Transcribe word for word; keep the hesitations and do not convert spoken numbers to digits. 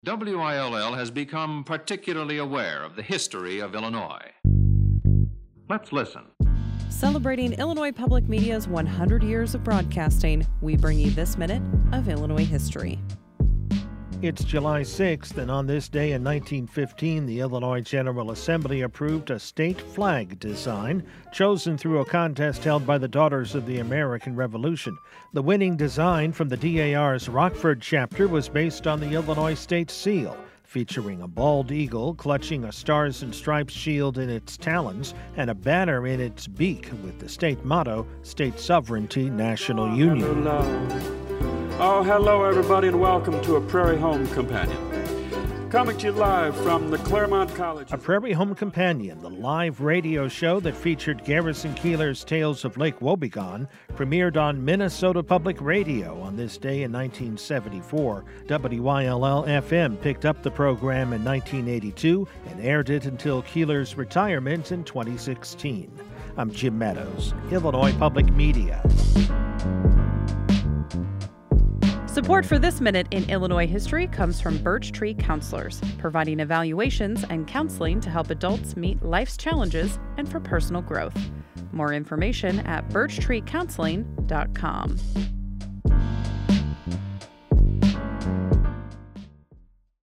W I L L has become particularly aware of the history of Illinois. Let's listen. Celebrating Illinois Public Media's one hundred years of broadcasting, we bring you this minute of Illinois history. It's July sixth, and on this day in nineteen fifteen, the Illinois General Assembly approved a state flag design chosen through a contest held by the Daughters of the American Revolution. The winning design from the D A R's Rockford chapter was based on the Illinois state seal, featuring a bald eagle clutching a stars and stripes shield in its talons and a banner in its beak with the state motto, State Sovereignty, National Union. Oh, hello, everybody, and welcome to A Prairie Home Companion. Coming to you live from the Claremont College. A Prairie Home Companion, the live radio show that featured Garrison Keillor's Tales of Lake Wobegon, premiered on Minnesota Public Radio on this day in nineteen seventy-four. W I L L F M picked up the program in nineteen eighty-two and aired it until Keillor's retirement in twenty sixteen. I'm Jim Meadows, Illinois Public Media. Support for this minute in Illinois history comes from Birch Tree Counselors, providing evaluations and counseling to help adults meet life's challenges and for personal growth. More information at birch tree counseling dot com.